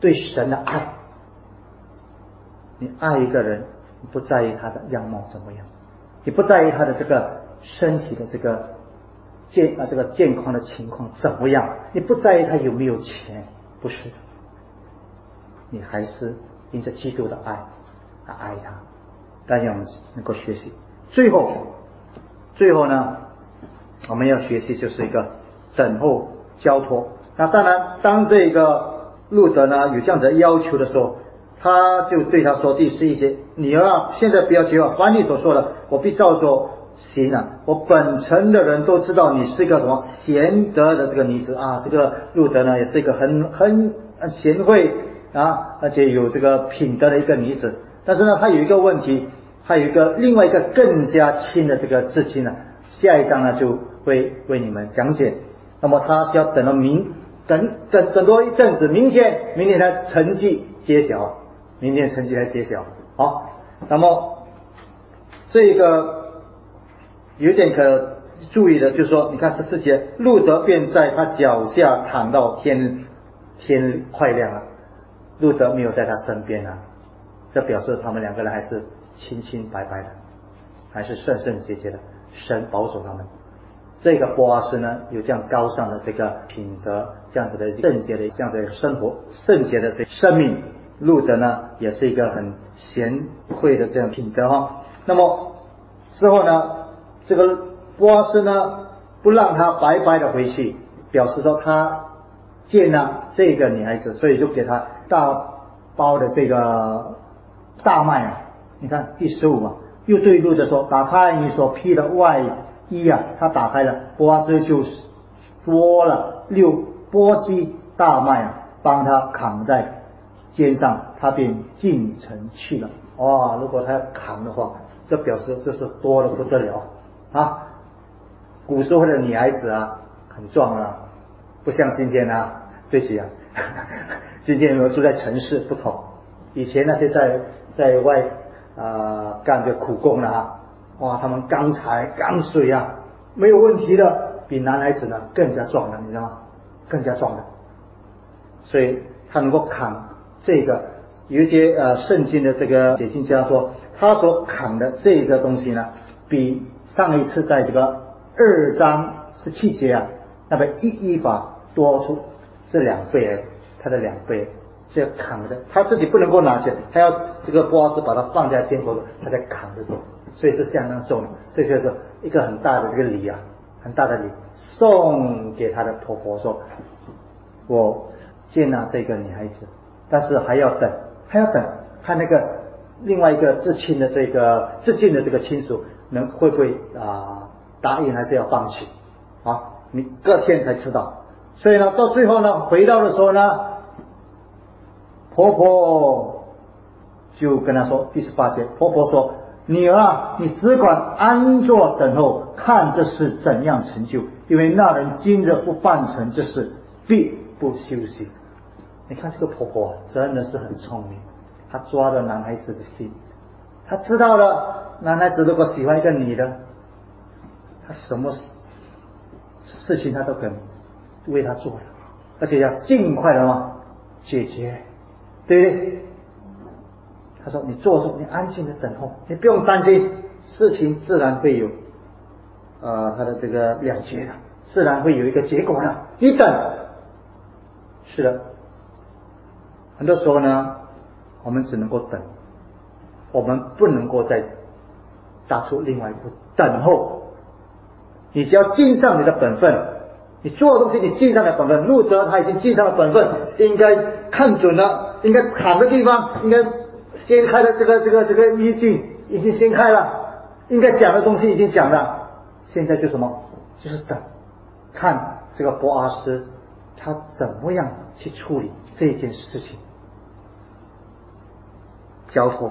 对神的爱。你爱一个人，你不在意他的样貌怎么样，你不在意他的这个身体的这个健康的情况怎么样，你不在意他有没有钱，不是的，你还是因着基督的爱来爱他。但愿我们能够学习。最后呢，我们要学习就是一个等候交托。那当然，当这个路德呢有这样子的要求的时候，他就对他说第11节，你啊，现在不要结婚，凡你所说的，我必照着行啊。我本城的人都知道你是一个什么贤德的这个女子啊。这个路德呢也是一个很贤惠啊，而且有这个品德的一个女子。但是呢，她有一个问题，她有另外一个更加亲的这个至亲呢，下一章呢就会为你们讲解。那么她需要等到等多一阵子，明天的成绩揭晓，好，那么这个有一点可注意的，就是说，你看14节，路德便在他脚下躺到天快亮了，路德没有在他身边啊，这表示他们两个人还是清清白白的，还是圣圣洁洁的，神保守他们。这个波阿斯呢，有这样高尚的这个品德，这样子的圣洁的这样子的生活，圣洁的这生命。路德呢，也是一个很贤惠的这样品德哈。那么之后呢，这个波阿斯呢，不让他白白的回去，表示说他接纳这个女孩子，所以就给他大包的这个大麦啊。你看第15嘛，又对路德说，打开你所披的外衣啊。他打开了，波阿斯就捉了6簸箕大麦啊，帮他扛在肩上，他便进城去了。哇，如果他要扛的话，这表示这是多得不得了啊！古时候的女孩子啊，很壮啊，不像今天啊，对不起啊，今天有没有住在城市不同，以前那些在外干个苦工啊，哇，他们钢材钢水啊，没有问题的，比男孩子呢更加壮的，你知道吗？更加壮的，所以他能够扛这个。有一些圣经的这个解经家说，他所扛的这个东西呢，比上一次在这个2章17节啊，那个一法多出是2倍，他的2倍，这扛的他自己不能够拿起来，他要这个波阿斯把它放在肩头上，他才扛得住，所以是相当重的。这就是一个很大的这个礼啊，很大的礼，送给他的婆婆说，我接纳这个女孩子，但是还要等看那个另外一个至亲的这个至近的这个亲属会不会答应，还是要放弃啊？你隔天才知道。所以呢，到最后呢，回到的时候呢，婆婆就跟他说，第18节，婆婆说，女儿啊，你只管安坐等候，看这事怎样成就，因为那人今日不办成这事，必不休息。你看这个婆婆真的是很聪明，她抓了男孩子的心，她知道了男孩子如果喜欢一个女的，她什么事情她都肯为她做了，而且要尽快的解决，对不对？她说你坐住，你安静的等候，你不用担心，事情自然会有她的这个了结的，自然会有一个结果的，你等。是的，很多时候呢，我们只能够等，我们不能够再踏出另外一步，等候。你只要尽上你的本分，你做的东西你尽上了本分。路德他已经尽上了本分，应该看准了，应该躺的地方，应该掀开的这个衣襟已经掀开了，应该讲的东西已经讲了，现在就什么？就是等，看这个波阿斯他怎么样去处理这件事情。交托。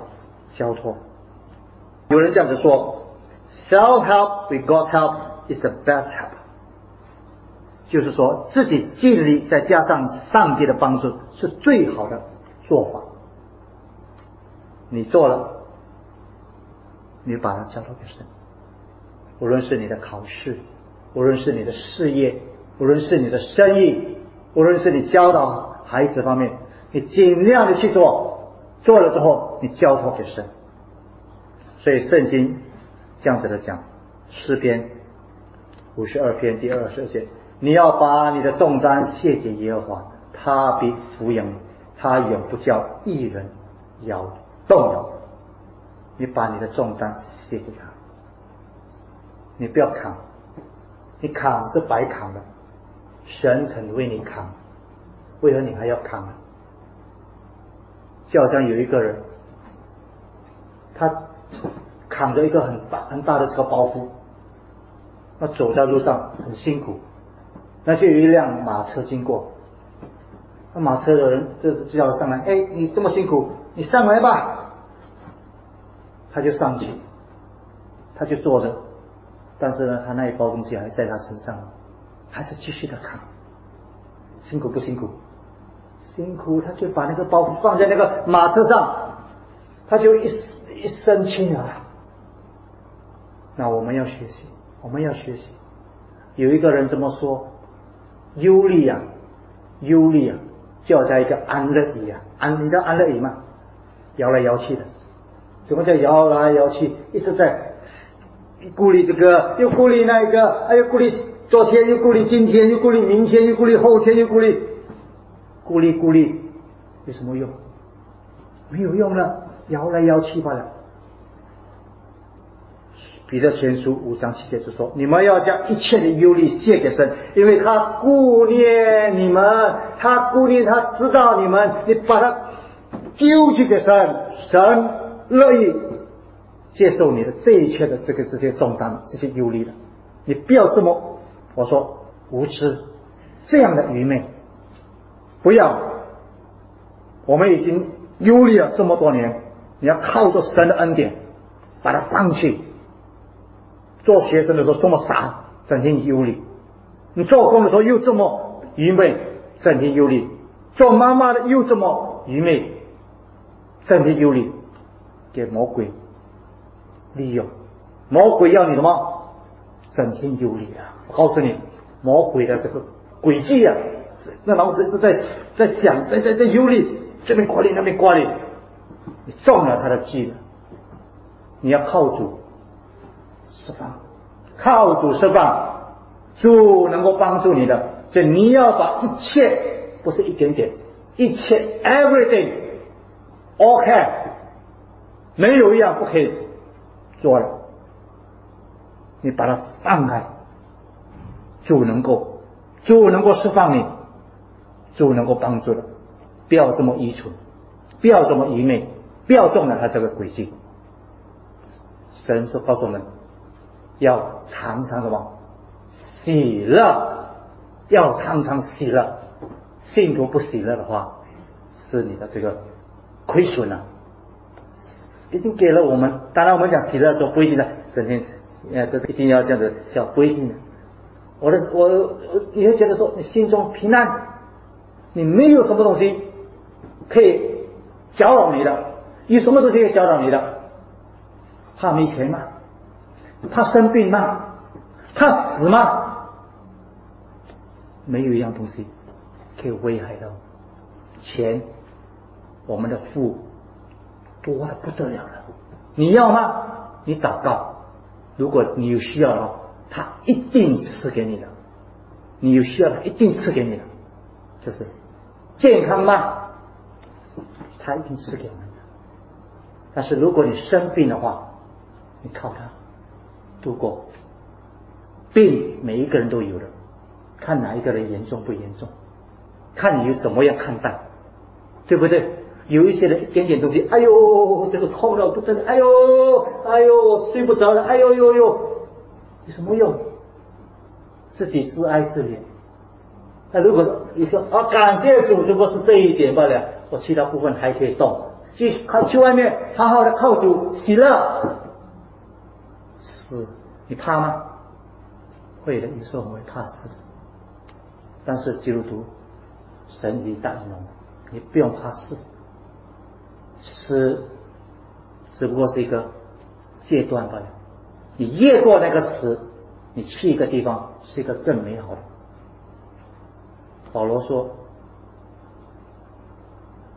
有人这样子说 ，self help with God's help is the best help， 就是说自己尽力再加上上帝的帮助是最好的做法。你做了，你把它交托给神，无论是你的考试，无论是你的事业，无论是你的生意，无论是你教导孩子方面， 你尽量的去做，做了之后你交托给神。所以圣经这样子的讲，诗篇52篇第22节，你要把你的重担卸给耶和华，他必抚养你，他永不叫义人动摇。你把你的重担卸给他，你不要扛，你扛是白扛的，神肯为你扛，为何你还要扛呢？就好像有一个人，他扛着一个很大的这个包袱，那走在路上很辛苦，那就有一辆马车经过，那马车的人就叫他上来，哎，你这么辛苦，你上来吧。他就上去，他就坐着，但是呢，他那一包东西还在他身上，还是继续的扛。辛苦不辛苦？辛苦，他就把那个包袱放在那个马车上，他就一身轻了。那我们要学习，有一个人这么说，忧虑啊，就好像一个安乐椅啊，你知道安乐椅吗？摇来摇去的。什么叫摇来摇去？一直在顾虑这个，又顾虑那个，又顾虑昨天，又顾虑今天，又顾虑明天，又顾虑后天，又顾虑，有什么用？没有用了，摇来摇去罢了。彼得前书5章7节就说：你们要将一切的忧虑卸给神，因为他顾念你们，他知道你们，你把它丢去给神，神乐意接受你的这一切的这些重担，这些忧虑的。你不要这么，我说无知，这样的愚昧，不要。我们已经忧虑了这么多年，你要靠着神的恩典把它放弃。做学生的时候这么傻，整天忧虑；你做工的时候又这么愚昧，整天忧虑；做妈妈的又这么愚昧，整天忧虑，给魔鬼利用。魔鬼要你什么？整天忧虑啊！我告诉你，魔鬼的这个诡计啊，那脑子一直在想，在忧虑，这边挂虑那边挂虑，你中了他的计了。你要靠主释放，靠主释放，主能够帮助你的。这你要把一切，不是一点点，一切 everything OK， 没有一样不可以做了。你把它放开，主能够释放你，主能够帮助的。不要这么愚蠢，不要这么愚昧，不要中了他这个诡计。神是告诉我们要常常什么？喜乐，要常常喜乐。信徒不喜乐的话，是你的这个亏损了。已经给了我们，当然我们讲喜乐的时候不一定的，整天这一定要这样子笑，不一定的。你会觉得说你心中平安，你没有什么东西可以搅扰你的，有什么东西可以搅扰你的？怕没钱吗？怕生病吗？怕死吗？没有一样东西可以危害到钱。我们的富多得不得了了，你要吗？你祷告，如果你有需要的话，他一定赐给你的。你有需要的，一定赐给你的。这是健康吗？他一定赐给我们的。但是如果你生病的话，你靠他度过。病每一个人都有的，看哪一个人严重不严重，看你怎么样看待，对不对？有一些人一点点东西，哎呦，这个痛了不得了，哎呦，我睡不着了，哎呦，有什么用？自己自哀自怜。那如果你说感谢主，只不过是这一点罢了，我其他部分还可以动，去外面好好的靠主喜乐。死，你怕吗？会的，有时候我们会怕死的。但是基督徒，神已经答应了，你不用怕死。死只不过是一个阶段罢了，你越过那个死，你去一个地方是一个更美好的。保罗说，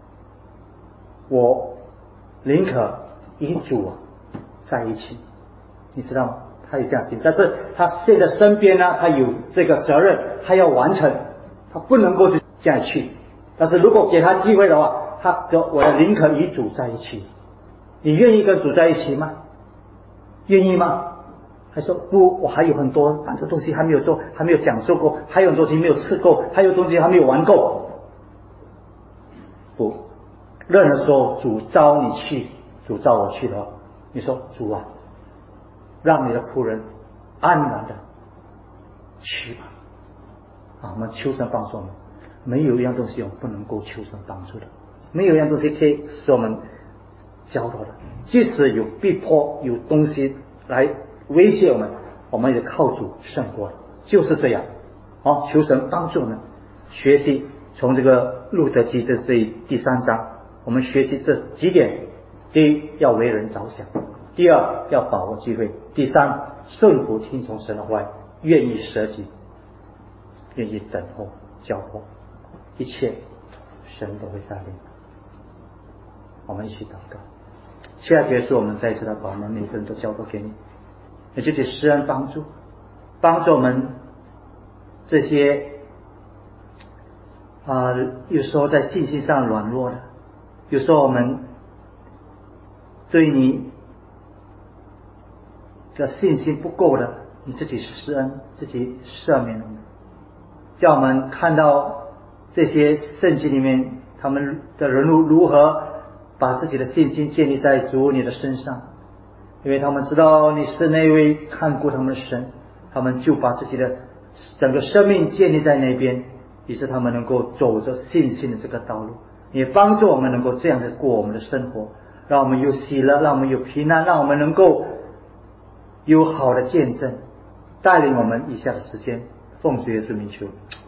我宁可与主在一起，你知道吗？他有这样心，但是他现在身边呢，他有这个责任，他要完成，他不能够就这样去。但是如果给他机会的话，他说我宁可与主在一起。你愿意跟主在一起吗？愿意吗？还说不，我还有很多东西还没有做，还没有享受过，还有东西没有吃够，还有东西还没有玩够。不，任何时候主召你去，主召我去的话，你说主啊，让你的仆人安然的去吧。我们求神帮助我们，没有一样东西我们不能够求神帮助的，没有一样东西可以使我们骄傲的。即使有逼迫，有东西来威胁我们，我们也靠主胜过了，就是这样。求神帮助我们学习从这个路德记的这第3章，我们学习这几点：第一，要为人着想；第二，要把握机会；第三，顺服听从神的话，愿意舍己，愿意等候交托，一切神都会带领。我们一起祷告。现在结束，我们再一次的把我们每个人都交托给你，也就是施恩帮助我们这些有时候在信心上软弱的，有时候我们对你的信心不够的，你自己施恩，自己赦免我们，叫我们看到这些圣经里面他们的人物如何把自己的信心建立在主你的身上，因为他们知道你是那位看顾他们的神，他们就把自己的整个生命建立在那边，于是他们能够走着信心的这个道路，也帮助我们能够这样的过我们的生活，让我们有喜乐，让我们有平安，让我们能够有好的见证，带领我们以下的时间，奉主耶稣名求。